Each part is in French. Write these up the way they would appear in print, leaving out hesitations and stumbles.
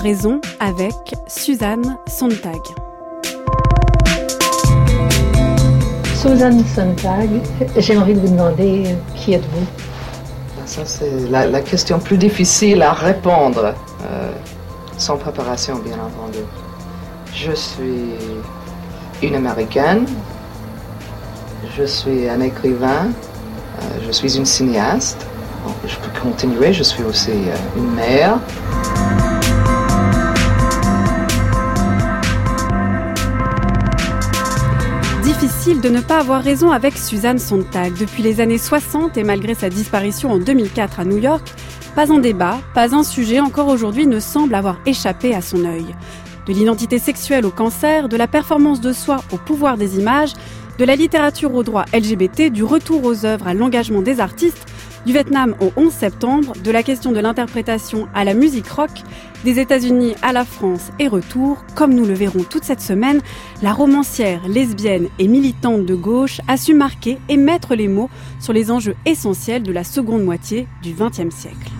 raison avec Susan Sontag. Susan Sontag, j'ai envie de vous demander qui êtes-vous? Ça, c'est la question plus difficile à répondre, sans préparation, bien entendu. Je suis une Américaine, je suis un écrivain, je suis une cinéaste. Bon, je peux continuer, je suis aussi une mère. Difficile de ne pas avoir raison avec Susan Sontag. Depuis les années 60 et malgré sa disparition en 2004 à New York, pas un débat, pas un sujet encore aujourd'hui ne semble avoir échappé à son œil. De l'identité sexuelle au cancer, de la performance de soi au pouvoir des images, de la littérature au droit LGBT, du retour aux œuvres à l'engagement des artistes, du Vietnam au 11 septembre, de la question de l'interprétation à la musique rock, des États-Unis à la France et retour, comme nous le verrons toute cette semaine, la romancière, lesbienne et militante de gauche a su marquer et mettre les mots sur les enjeux essentiels de la seconde moitié du XXe siècle.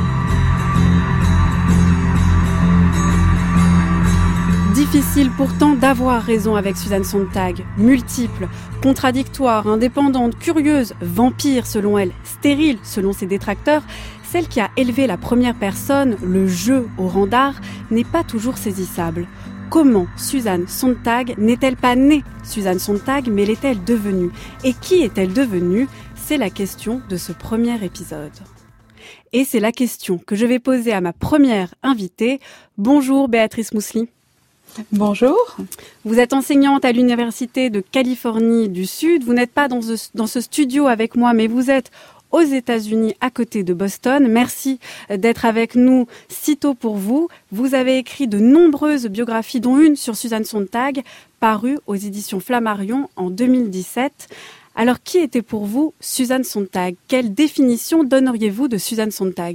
Difficile pourtant d'avoir raison avec Susan Sontag. Multiple, contradictoire, indépendante, curieuse, vampire selon elle, stérile selon ses détracteurs, celle qui a élevé la première personne, le jeu au rang d'art, n'est pas toujours saisissable. Comment Susan Sontag n'est-elle pas née Susan Sontag, mais l'est-elle devenue? Et qui est-elle devenue? C'est la question de ce premier épisode. Et c'est la question que je vais poser à ma première invitée. Bonjour Béatrice Moussely. Bonjour. Vous êtes enseignante à l'Université de Californie du Sud. Vous n'êtes pas dans ce studio avec moi, mais vous êtes aux États-Unis, à côté de Boston. Merci d'être avec nous si tôt pour vous. Vous avez écrit de nombreuses biographies, dont une sur Susan Sontag, parue aux éditions Flammarion en 2017. Alors, qui était pour vous Susan Sontag? Quelle définition donneriez-vous de Susan Sontag?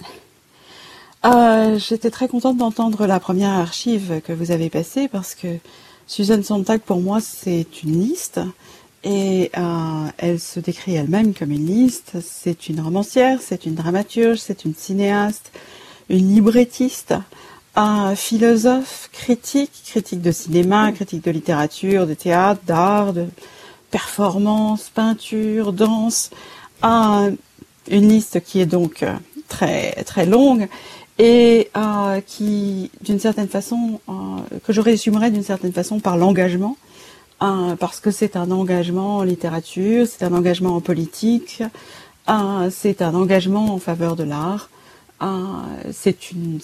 J'étais très contente d'entendre la première archive que vous avez passée parce que Susan Sontag, pour moi, c'est une liste et elle se décrit elle-même comme une liste. C'est une romancière, c'est une dramaturge, c'est une cinéaste, une librettiste, un philosophe, critique de cinéma, critique de littérature, de théâtre, d'art, de performance, peinture, danse. Une liste qui est donc très, très longue. Et qui, d'une certaine façon, que je résumerais d'une certaine façon par l'engagement, parce que c'est un engagement en littérature, c'est un engagement en politique, c'est un engagement en faveur de l'art, c'est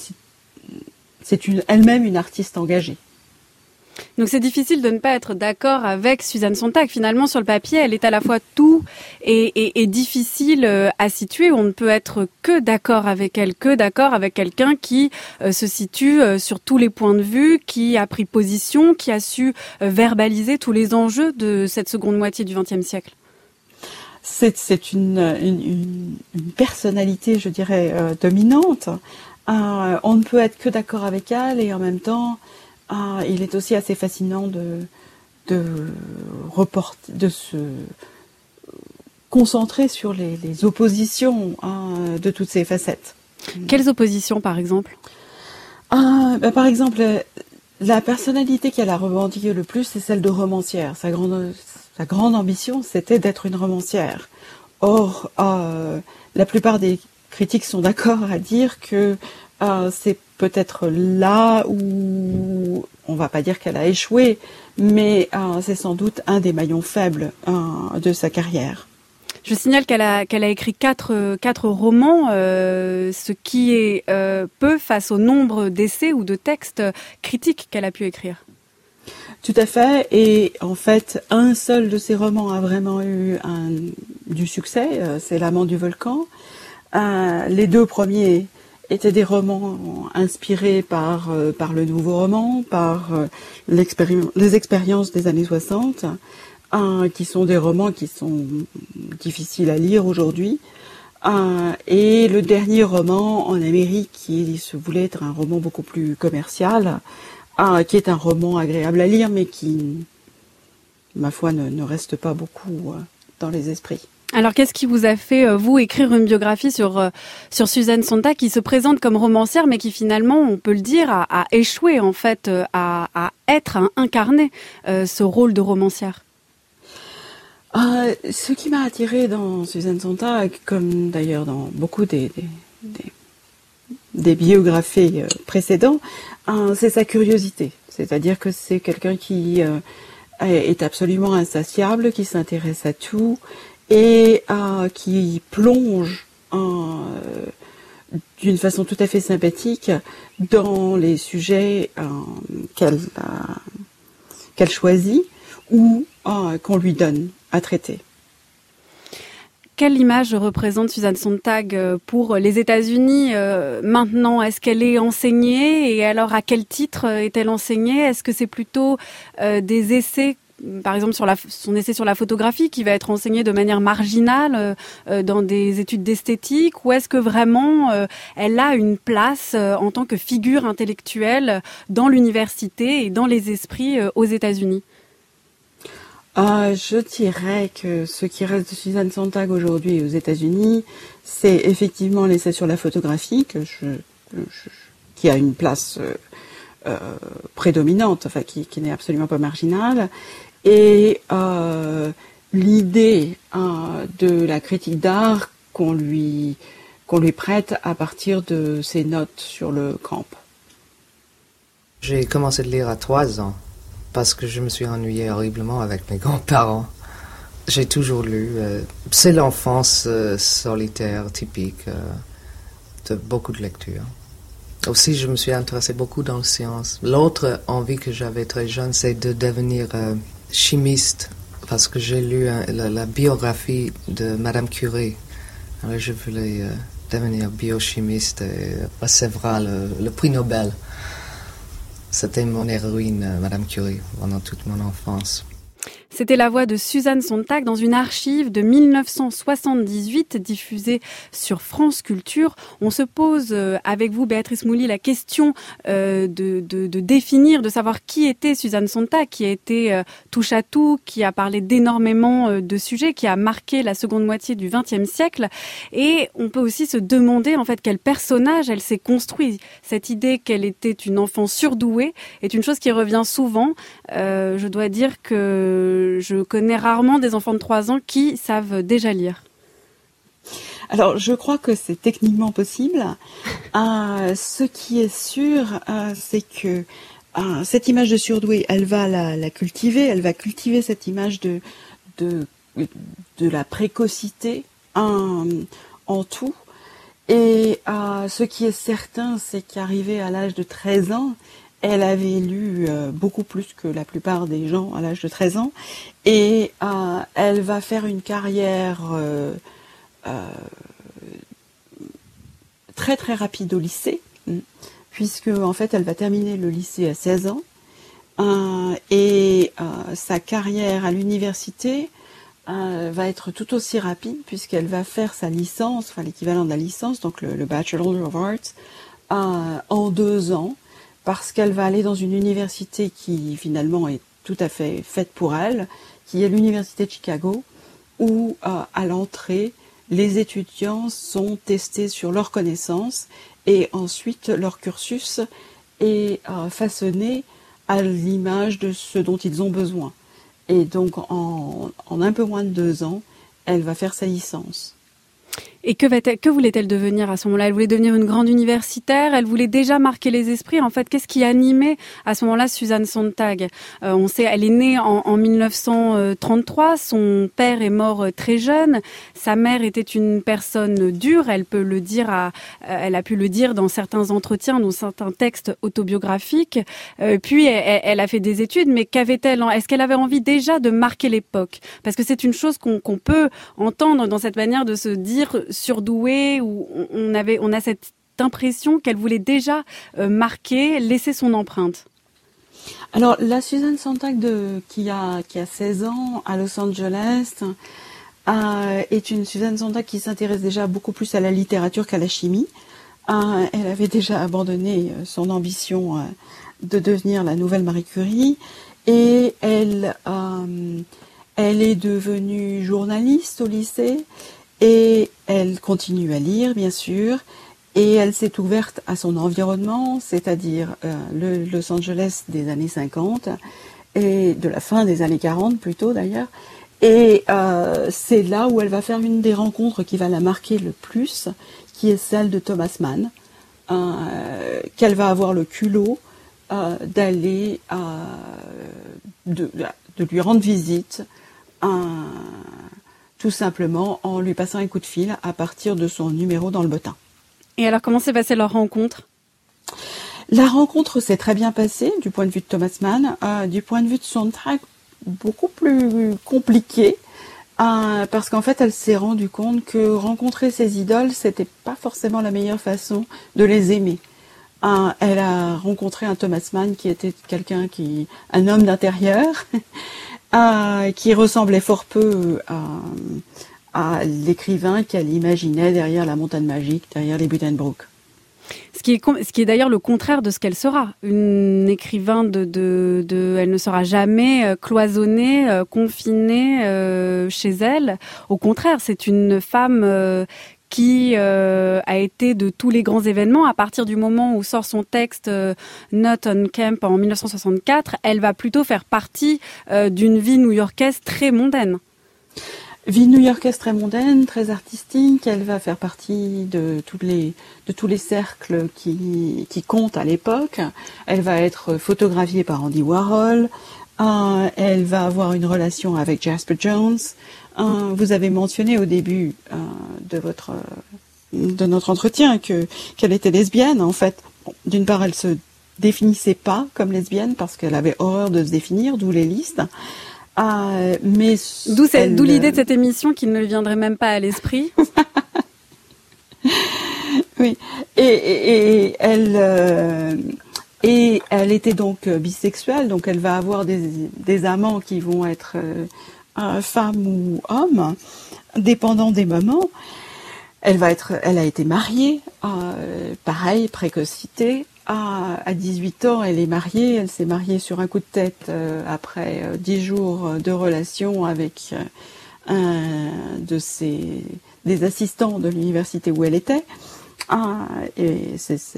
elle-même une artiste engagée. Donc c'est difficile de ne pas être d'accord avec Susan Sontag. Finalement, sur le papier, elle est à la fois tout et difficile à situer. On ne peut être que d'accord avec elle, que d'accord avec quelqu'un qui se situe sur tous les points de vue, qui a pris position, qui a su verbaliser tous les enjeux de cette seconde moitié du XXe siècle. C'est une personnalité, je dirais, dominante. On ne peut être que d'accord avec elle et en même temps, il est aussi assez fascinant de se concentrer sur les oppositions de toutes ces facettes. Quelles oppositions, par exemple? Par exemple, la personnalité qu'elle a revendiquée le plus, c'est celle de romancière. Sa grande ambition, c'était d'être une romancière. Or, la plupart des critiques sont d'accord à dire que c'est peut-être là où, on va pas dire qu'elle a échoué, mais c'est sans doute un des maillons faibles de sa carrière. Je signale qu'elle a écrit quatre romans, ce qui est peu face au nombre d'essais ou de textes critiques qu'elle a pu écrire. Tout à fait, et en fait, un seul de ces romans a vraiment eu du succès, c'est L'amant du volcan. Les deux premiers étaient des romans inspirés par le nouveau roman, par les expériences des années 60, qui sont des romans qui sont difficiles à lire aujourd'hui. Et le dernier roman en Amérique, qui se voulait être un roman beaucoup plus commercial, qui est un roman agréable à lire, mais qui, ma foi, ne reste pas beaucoup dans les esprits. Alors, qu'est-ce qui vous a fait, vous, écrire une biographie sur Susan Sontag, qui se présente comme romancière, mais qui finalement, on peut le dire, a échoué, en fait, à être, à incarner ce rôle de romancière? Ce qui m'a attiré dans Susan Sontag, comme d'ailleurs dans beaucoup des biographies précédentes, c'est sa curiosité. C'est-à-dire que c'est quelqu'un qui est absolument insatiable, qui s'intéresse à tout et qui plonge d'une façon tout à fait sympathique dans les sujets qu'elle choisit ou qu'on lui donne à traiter. Quelle image représente Susan Sontag pour les États-Unis maintenant? Est-ce qu'elle est enseignée? Et alors, à quel titre est-elle enseignée? Est-ce que c'est plutôt des essais, par exemple son essai sur la photographie, qui va être enseigné de manière marginale dans des études d'esthétique? Ou est-ce que vraiment elle a une place en tant que figure intellectuelle dans l'université et dans les esprits aux États-Unis? Je dirais que ce qui reste de Susan Sontag aujourd'hui aux États-Unis, c'est effectivement l'essai sur la photographie qui a une place prédominante, enfin qui n'est absolument pas marginale, et l'idée de la critique d'art qu'on lui prête à partir de ses notes sur le camp. J'ai commencé de lire à 3 ans. Parce que je me suis ennuyé horriblement avec mes grands-parents. J'ai toujours lu. C'est l'enfance solitaire typique de beaucoup de lectures. Aussi, je me suis intéressé beaucoup dans les sciences. L'autre envie que j'avais très jeune, c'est de devenir chimiste. Parce que j'ai lu la biographie de Madame Curie. Alors, je voulais devenir biochimiste et recevoir le prix Nobel. C'était mon héroïne, Madame Curie, pendant toute mon enfance. C'était la voix de Susan Sontag dans une archive de 1978 diffusée sur France Culture. On se pose avec vous, Béatrice Mouly, la question de définir, de savoir qui était Susan Sontag, qui a été touche à tout, qui a parlé d'énormément de sujets, qui a marqué la seconde moitié du XXe siècle. Et on peut aussi se demander en fait quel personnage elle s'est construit. Cette idée qu'elle était une enfant surdouée est une chose qui revient souvent. Je dois dire que je connais rarement des enfants de 3 ans qui savent déjà lire. Alors, je crois que c'est techniquement possible. Ce qui est sûr, c'est que cette image de surdoué, elle va la cultiver. Elle va cultiver cette image de la précocité en tout. Et ce qui est certain, c'est qu'arrivée à l'âge de 13 ans, elle avait lu beaucoup plus que la plupart des gens à l'âge de 13 ans. Et elle va faire une carrière très très rapide au lycée, puisque en fait elle va terminer le lycée à 16 ans. Et sa carrière à l'université va être tout aussi rapide, puisqu'elle va faire sa licence, enfin l'équivalent de la licence, donc le Bachelor of Arts, en 2 ans. Parce qu'elle va aller dans une université qui finalement est tout à fait faite pour elle, qui est l'université de Chicago, où à l'entrée, les étudiants sont testés sur leurs connaissances et ensuite leur cursus est façonné à l'image de ce dont ils ont besoin. Et donc en un peu moins de 2 ans, elle va faire sa licence. Et que voulait-elle devenir à ce moment-là? Elle voulait devenir une grande universitaire, elle voulait déjà marquer les esprits. En fait, qu'est-ce qui animait à ce moment-là Susan Sontag? On sait, elle est née en 1933, son père est mort très jeune, sa mère était une personne dure, elle peut le dire elle a pu le dire dans certains entretiens, dans certains textes autobiographiques. Puis elle a fait des études, mais qu'avait-elle? Est-ce qu'elle avait envie déjà de marquer l'époque? Parce que c'est une chose qu'on peut entendre dans cette manière de se dire surdouée, où on a cette impression qu'elle voulait déjà marquer, laisser son empreinte. Alors la Susan Sontag qui a 16 ans à Los Angeles est une Susan Sontag qui s'intéresse déjà beaucoup plus à la littérature qu'à la chimie. Elle avait déjà abandonné son ambition de devenir la nouvelle Marie Curie, et elle Elle est devenue journaliste au lycée et elle continue à lire, bien sûr, et elle s'est ouverte à son environnement, c'est-à-dire le Los Angeles des années 50 et de la fin des années 40 plutôt d'ailleurs. Et c'est là où elle va faire une des rencontres qui va la marquer le plus, qui est celle de Thomas Mann, qu'elle va avoir le culot d'aller de lui rendre visite, tout simplement en lui passant un coup de fil à partir de son numéro dans le bottin. Et alors, comment s'est passée leur rencontre ? La rencontre s'est très bien passée du point de vue de Thomas Mann, du point de vue de Sontag, beaucoup plus compliqué, parce qu'en fait, elle s'est rendue compte que rencontrer ses idoles, c'était pas forcément la meilleure façon de les aimer. Elle a rencontré un Thomas Mann qui était un homme d'intérieur, qui ressemblait fort peu à l'écrivain qu'elle imaginait derrière la montagne magique, derrière les Buddenbrook. Ce qui est d'ailleurs le contraire de ce qu'elle sera. Une écrivain elle ne sera jamais cloisonnée, confinée chez elle. Au contraire, c'est une femme qui a été de tous les grands événements. À partir du moment où sort son texte Not on Camp en 1964, elle va plutôt faire partie d'une vie new-yorkaise très mondaine. Vie new-yorkaise très mondaine, très artistique. Elle va faire partie de tous les cercles qui comptent à l'époque. Elle va être photographiée par Andy Warhol. Elle va avoir une relation avec Jasper Jones. Vous avez mentionné au début de notre entretien qu'elle était lesbienne. En fait, d'une part, elle se définissait pas comme lesbienne parce qu'elle avait horreur de se définir, d'où les listes. Mais d'où l'idée de cette émission qui ne viendrait même pas à l'esprit. Oui, et elle était donc bisexuelle, donc elle va avoir des amants qui vont être femmes ou hommes, dépendant des moments. Elle a été mariée, pareil, précocité. À 18 ans, elle est mariée. Elle s'est mariée sur un coup de tête après 10 jours de relation avec un des assistants de l'université où elle était. Et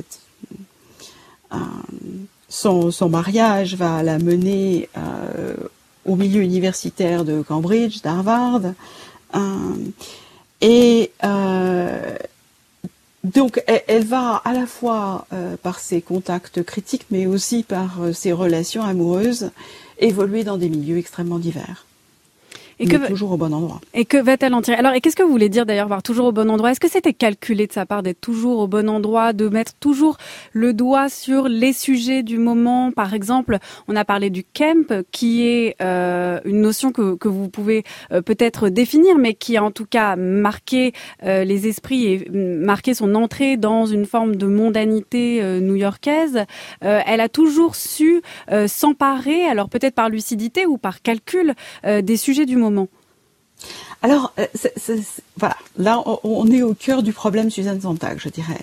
son mariage va la mener au milieu universitaire de Cambridge, d'Harvard. Donc, elle va à la fois par ses contacts critiques, mais aussi par ses relations amoureuses, évoluer dans des milieux extrêmement divers. Mais toujours au bon endroit. Et que va-t-elle en tirer ? Alors, et qu'est-ce que vous voulez dire d'ailleurs par toujours au bon endroit ? Est-ce que c'était calculé de sa part d'être toujours au bon endroit, de mettre toujours le doigt sur les sujets du moment ? Par exemple, on a parlé du camp, qui est une notion que vous pouvez peut-être définir, mais qui a en tout cas marqué les esprits et marqué son entrée dans une forme de mondanité new-yorkaise. Elle a toujours su s'emparer, alors peut-être par lucidité ou par calcul, des sujets du moment. Alors, voilà, là on est au cœur du problème Susan Sontag, je dirais.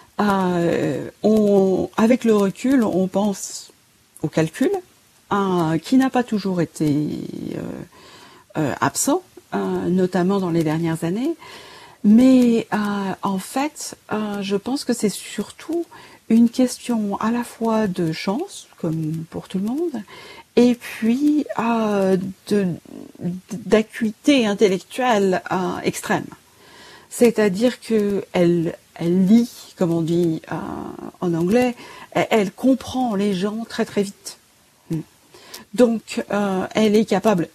Avec le recul, on pense au calcul, qui n'a pas toujours été absent, notamment dans les dernières années. Mais en fait, je pense que c'est surtout une question à la fois de chance, comme pour tout le monde, et puis d'acuité intellectuelle extrême. C'est-à-dire que elle lit, comme on dit en anglais, elle comprend les gens très très vite. Donc elle est capable,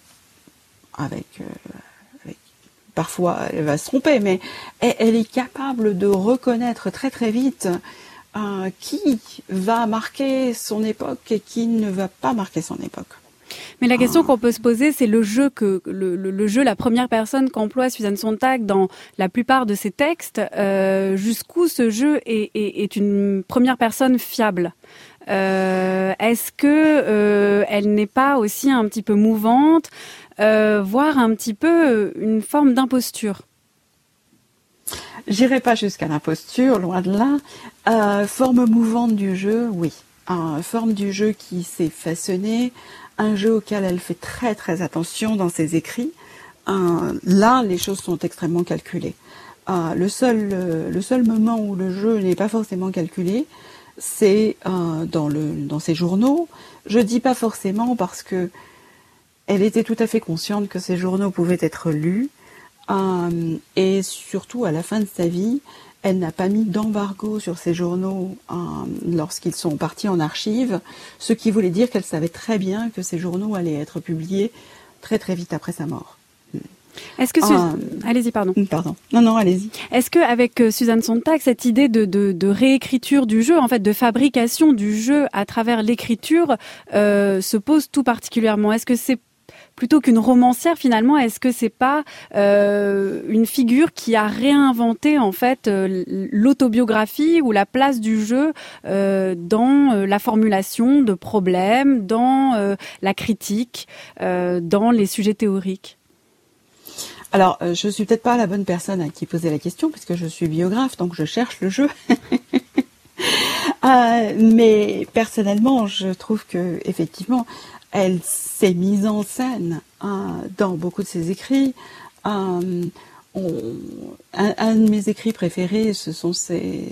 parfois elle va se tromper, mais elle est capable de reconnaître très très vite qui va marquer son époque et qui ne va pas marquer son époque. Mais la question qu'on peut se poser, c'est le jeu la première personne qu'emploie Susan Sontag dans la plupart de ses textes. Jusqu'où ce jeu est une première personne fiable ? Est-ce que elle n'est pas aussi un petit peu mouvante, voire un petit peu une forme d'imposture ? J'irai pas jusqu'à l'imposture, loin de là. Forme mouvante du jeu, oui. Forme du jeu qui s'est façonnée un jeu auquel elle fait très très attention dans ses écrits. Là, les choses sont extrêmement calculées. Le seul moment où le jeu n'est pas forcément calculé, c'est dans ses journaux. Je dis pas forcément parce que elle était tout à fait consciente que ces journaux pouvaient être lus, et surtout à la fin de sa vie, elle n'a pas mis d'embargo sur ces journaux lorsqu'ils sont partis en archives, ce qui voulait dire qu'elle savait très bien que ces journaux allaient être publiés très très vite après sa mort. Est-ce que allez-y, pardon. Pardon. Non, allez-y. Est-ce que avec Susan Sontag, cette idée de réécriture du jeu, en fait, de fabrication du jeu à travers l'écriture, se pose tout particulièrement? Est-ce que c'est plutôt qu'une romancière, finalement, est-ce que c'est pas une figure qui a réinventé en fait l'autobiographie ou la place du jeu dans la formulation de problèmes, dans la critique, dans les sujets théoriques? Alors, je suis peut-être pas la bonne personne à qui poser la question, puisque je suis biographe, donc je cherche le jeu. Mais personnellement, je trouve que effectivement, elle s'est mise en scène dans beaucoup de ses écrits. Un de mes écrits préférés, ce sont ses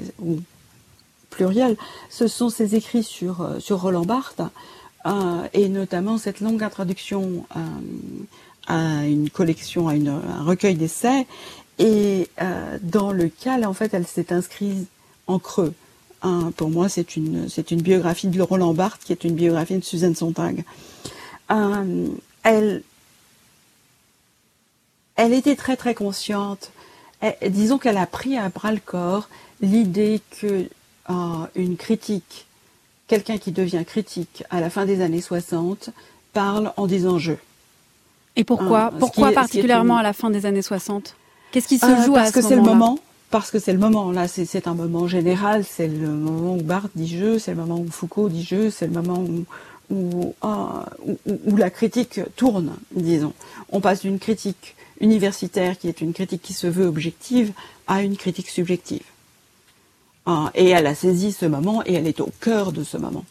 écrits sur Roland Barthes, et notamment cette longue introduction à une collection, à un recueil d'essais, et dans lequel en fait elle s'est inscrite en creux. Pour moi, c'est une biographie de Roland Barthes qui est une biographie de Susan Sontag. Elle était très très consciente. Disons qu'elle a pris à bras le corps l'idée que une critique, quelqu'un qui devient critique à la fin des années 60, parle en disant je. Et pourquoi particulièrement à la fin des années 60? Qu'est-ce qui se joue à ce moment-là? Parce que c'est le moment. Parce que c'est le moment, là, c'est un moment général, c'est le moment où Barthes dit je, c'est le moment où Foucault dit je, c'est le moment où la critique tourne, disons. On passe d'une critique universitaire, qui est une critique qui se veut objective, à une critique subjective. Et elle a saisi ce moment, et elle est au cœur de ce moment.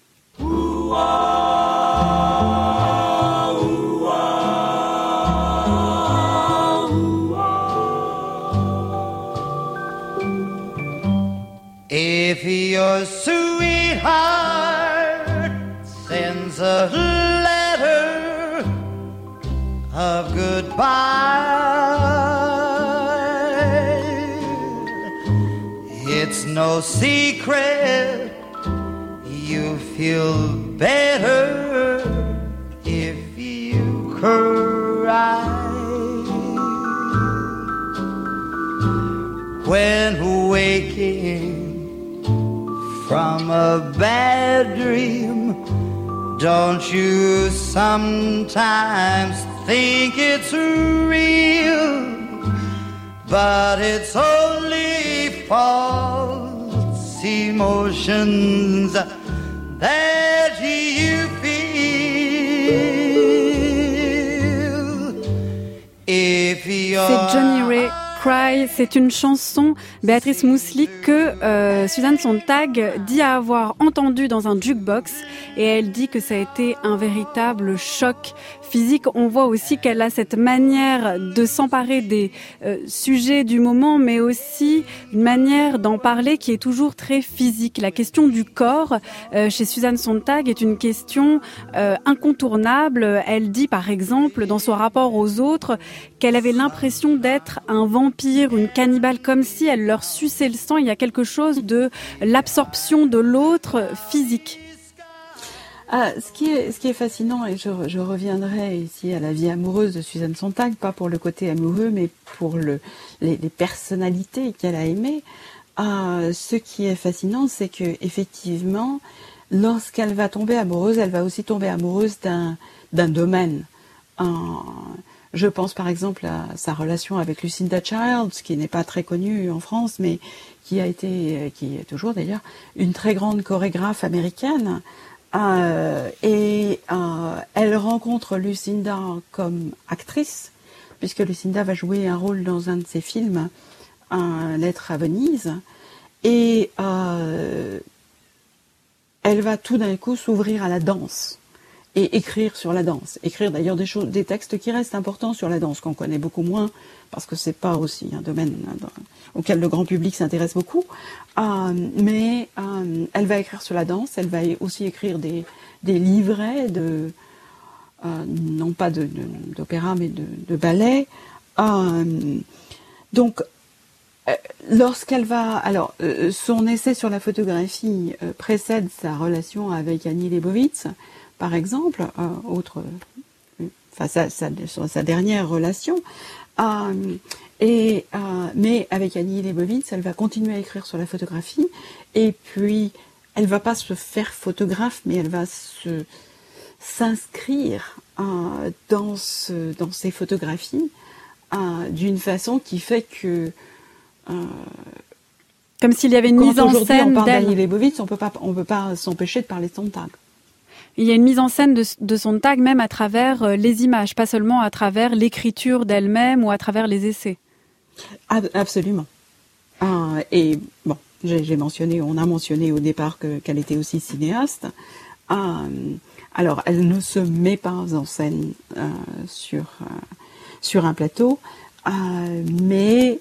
If your sweetheart sends a letter of goodbye, it's no secret you feel better if you cry. When waking from a bad dream, don't you sometimes think it's real? But it's only false emotions that you feel. If you're... C'est Johnny Ray. Cry, c'est une chanson, Béatrice Mousselich, que Susan Sontag dit avoir entendue dans un jukebox, et elle dit que ça a été un véritable choc physique. On voit aussi qu'elle a cette manière de s'emparer des sujets du moment, mais aussi une manière d'en parler qui est toujours très physique. La question du corps chez Susan Sontag est une question incontournable. Elle dit par exemple dans son rapport aux autres qu'elle avait l'impression d'être un vampire, une cannibale, comme si elle leur suçait le sang. Il y a quelque chose de l'absorption de l'autre physique. Ce qui est fascinant, et je reviendrai ici à la vie amoureuse de Susan Sontag, pas pour le côté amoureux, mais pour les personnalités qu'elle a aimées. Ce qui est fascinant, c'est que effectivement, lorsqu'elle va tomber amoureuse, elle va aussi tomber amoureuse d'un domaine. Je pense par exemple à sa relation avec Lucinda Childs, qui n'est pas très connue en France, mais qui est toujours d'ailleurs une très grande chorégraphe américaine. Elle rencontre Lucinda comme actrice, puisque Lucinda va jouer un rôle dans un de ses films, Lettre à Venise, et elle va tout d'un coup s'ouvrir à la danse. et écrire sur la danse. Écrire d'ailleurs des textes qui restent importants sur la danse, qu'on connaît beaucoup moins, parce que c'est pas aussi un domaine auquel le grand public s'intéresse beaucoup. Mais elle va écrire sur la danse, elle va aussi écrire des livrets non pas d'opéra, mais de ballet. Donc, lorsqu'elle va... Alors, son essai sur la photographie précède sa relation avec Annie Leibovitz, par exemple, sa dernière relation. Mais avec Annie Leibovitz, elle va continuer à écrire sur la photographie, et puis elle va pas se faire photographe, mais elle va s'inscrire dans ces photographies d'une façon qui fait que comme s'il y avait une mise en scène d'elle. On parle d'Annie Leibovitz, on peut pas s'empêcher de parler de Sontag. Il y a une mise en scène de Sontag même à travers les images, pas seulement à travers l'écriture d'elle-même ou à travers les essais. Absolument. Et bon, on a mentionné au départ qu'elle était aussi cinéaste. Alors, elle ne se met pas en scène sur un plateau, mais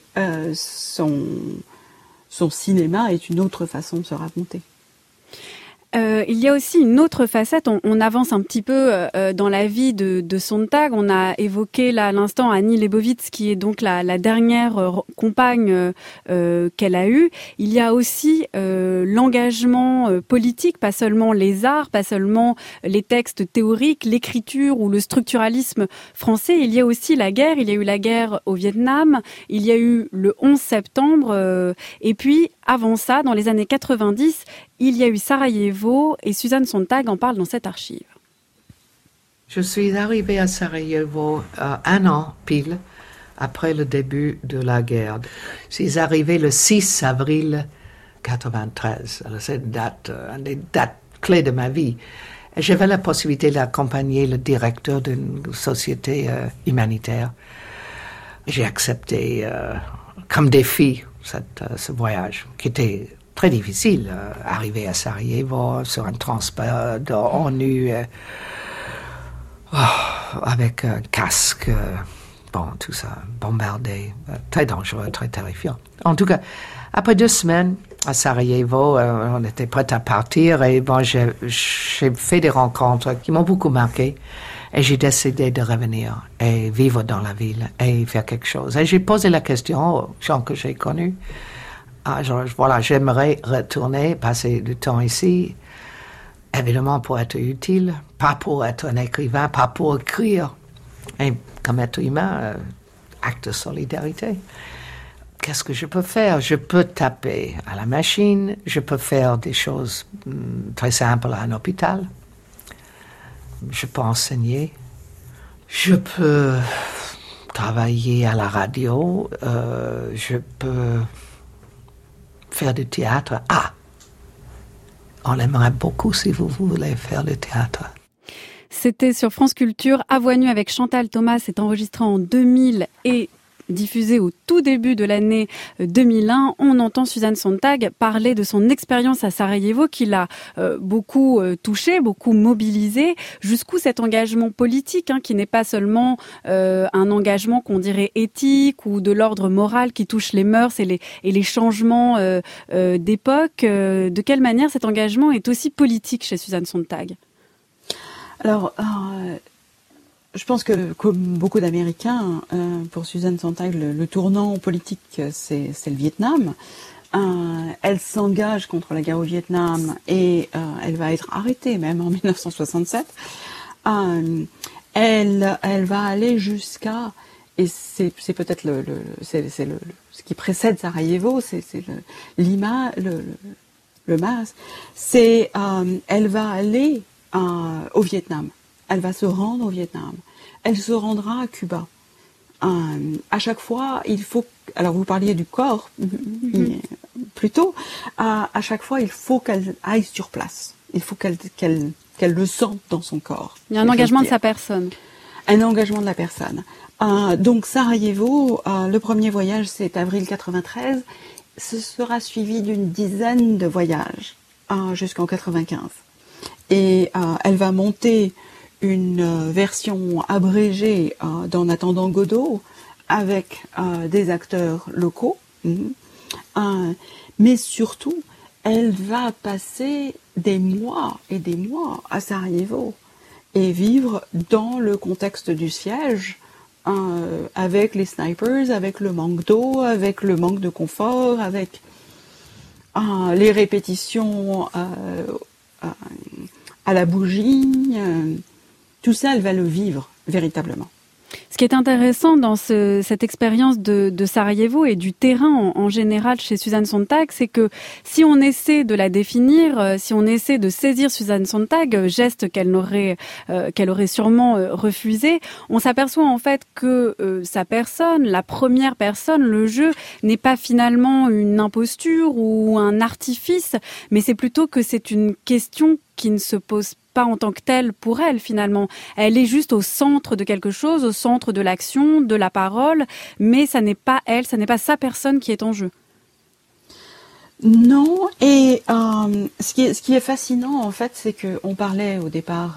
son cinéma est une autre façon de se raconter. Il y a aussi une autre facette, on avance un petit peu dans la vie de Sontag. On a évoqué là à l'instant Annie Leibovitz, qui est donc la dernière compagne qu'elle a eue. Il y a aussi l'engagement politique, pas seulement les arts, pas seulement les textes théoriques, l'écriture ou le structuralisme français. Il y a aussi la guerre, il y a eu la guerre au Vietnam, il y a eu le 11 septembre, et puis avant ça, dans les années 90, il y a eu Sarajevo, et Suzanne Sontag en parle dans cette archive. Je suis arrivée à Sarajevo un an pile après le début de la guerre. Je suis arrivée le 6 avril 93. Alors, c'est une des dates clés de ma vie. Et j'avais la possibilité d'accompagner le directeur d'une société humanitaire. J'ai accepté comme défi ce voyage, qui était très difficile. Arriver à Sarajevo sur un transport de ONU avec un casque, tout ça, bombardé, très dangereux, très terrifiant. En tout cas, après 2 semaines à Sarajevo, on était prêts à partir, et j'ai fait des rencontres qui m'ont beaucoup marqué. Et j'ai décidé de revenir et vivre dans la ville et faire quelque chose. Et j'ai posé la question aux gens que j'ai connus. J'aimerais retourner, passer du temps ici, évidemment pour être utile, pas pour être un écrivain, pas pour écrire. Et comme être humain, acte de solidarité. Qu'est-ce que je peux faire? Je peux taper à la machine, je peux faire des choses très simples à un hôpital. Je peux enseigner, je peux travailler à la radio, je peux faire du théâtre. On aimerait beaucoup si vous voulez faire du théâtre. C'était sur France Culture. À Voix Nue avec Chantal Thomas, c'est enregistré en 2000 et diffusé au tout début de l'année 2001, on entend Suzanne Sontag parler de son expérience à Sarajevo qui l'a beaucoup touchée, beaucoup mobilisée. Jusqu'où cet engagement politique, qui n'est pas seulement un engagement qu'on dirait éthique ou de l'ordre moral qui touche les mœurs et les changements d'époque. De quelle manière cet engagement est aussi politique chez Suzanne Sontag? Alors, je pense que, comme beaucoup d'Américains, pour Suzanne Sontag, le tournant politique, c'est le Vietnam. Elle s'engage contre la guerre au Vietnam et elle va être arrêtée même en 1967. Elle va aller jusqu'à, et c'est peut-être ce qui précède Sarajevo, c'est le MAS. Elle va aller au Vietnam. Elle va se rendre au Vietnam. Elle se rendra à Cuba. À chaque fois, il faut... Alors, vous parliez du corps, plutôt. À chaque fois, il faut qu'elle aille sur place. Il faut qu'elle le sente dans son corps. Il y a un engagement de sa personne. Un engagement de la personne. Donc, Sarajevo, le premier voyage, c'est avril 93. Ce sera suivi d'une dizaine de voyages jusqu'en 95. Et elle va monter une version abrégée d'En attendant Godot avec des acteurs locaux. Mais surtout, elle va passer des mois et des mois à Sarajevo et vivre dans le contexte du siège, avec les snipers, avec le manque d'eau, avec le manque de confort, avec les répétitions à la bougie. Tout ça, elle va le vivre véritablement. Ce qui est intéressant dans cette expérience de Sarajevo et du terrain en général chez Susan Sontag, c'est que si on essaie de la définir, si on essaie de saisir Susan Sontag, geste qu'elle aurait sûrement refusé, on s'aperçoit en fait que sa personne, la première personne, le jeu, n'est pas finalement une imposture ou un artifice, mais c'est plutôt que c'est une question qui ne se pose pas en tant que telle pour elle finalement. Elle est juste au centre de quelque chose, au centre de l'action, de la parole, mais ça n'est pas elle, ça n'est pas sa personne qui est en jeu. Non, et ce qui est fascinant en fait, c'est qu'on parlait au départ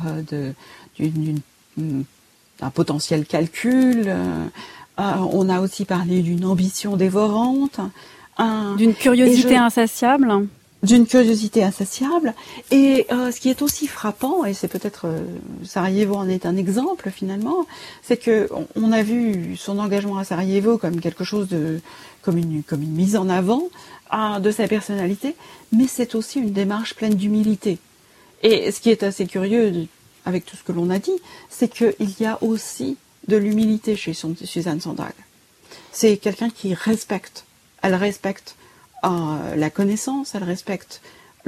d'un potentiel calcul, on a aussi parlé d'une ambition dévorante, d'une curiosité insatiable. D'une curiosité insatiable. Et ce qui est aussi frappant, et c'est peut-être Sarajevo en est un exemple finalement, c'est que on a vu son engagement à Sarajevo comme quelque chose comme une mise en avant de sa personnalité, mais c'est aussi une démarche pleine d'humilité. Et ce qui est assez curieux avec tout ce que l'on a dit, c'est qu'il y a aussi de l'humilité chez Susan Sontag. C'est quelqu'un qui respecte. Elle respecte la connaissance, elle respecte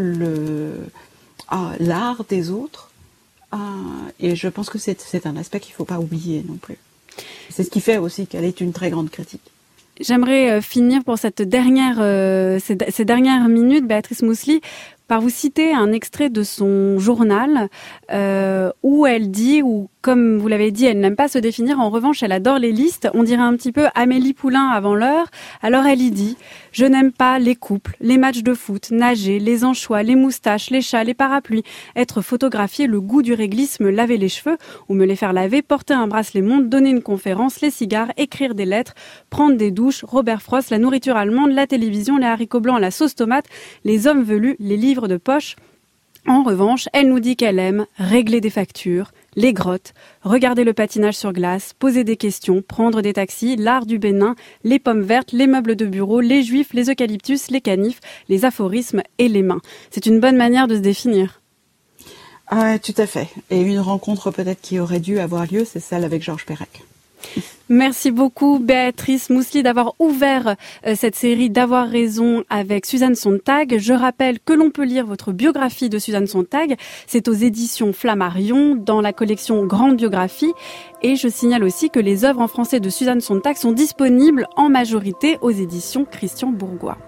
l'art des autres, et je pense que c'est un aspect qu'il ne faut pas oublier non plus. C'est ce qui fait aussi qu'elle est une très grande critique. J'aimerais finir pour ces dernières minutes, Béatrice Mously, par vous citer un extrait de son journal où elle dit, ou comme vous l'avez dit, elle n'aime pas se définir, en revanche elle adore les listes, on dirait un petit peu Amélie Poulain avant l'heure, alors elle y dit « Je n'aime pas les couples, les matchs de foot, nager, les anchois, les moustaches, les chats, les parapluies, être photographié, le goût du réglisme, laver les cheveux ou me les faire laver, porter un bracelet montre, donner une conférence, les cigares, écrire des lettres, prendre des douches, Robert Frost, la nourriture allemande, la télévision, les haricots blancs, la sauce tomate, les hommes velus, les livres de poche. » En revanche, elle nous dit qu'elle aime régler des factures, les grottes, regarder le patinage sur glace, poser des questions, prendre des taxis, l'art du Bénin, les pommes vertes, les meubles de bureau, les juifs, les eucalyptus, les canifs, les aphorismes et les mains. C'est une bonne manière de se définir. Ah, tout à fait. Et une rencontre peut-être qui aurait dû avoir lieu, c'est celle avec Georges Perec. Merci beaucoup Béatrice Mously d'avoir ouvert cette série d'Avoir raison avec Susan Sontag. Je rappelle que l'on peut lire votre biographie de Susan Sontag. C'est aux éditions Flammarion dans la collection Grande Biographie. Et je signale aussi que les œuvres en français de Susan Sontag sont disponibles en majorité aux éditions Christian Bourgois.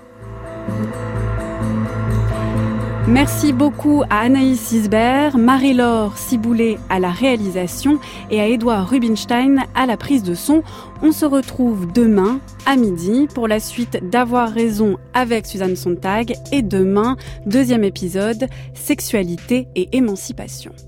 Merci beaucoup à Anaïs Isbert, Marie-Laure Ciboulet à la réalisation et à Édouard Rubinstein à la prise de son. On se retrouve demain à midi pour la suite d'Avoir raison avec Susan Sontag et demain, 2e épisode, Sexualité et émancipation.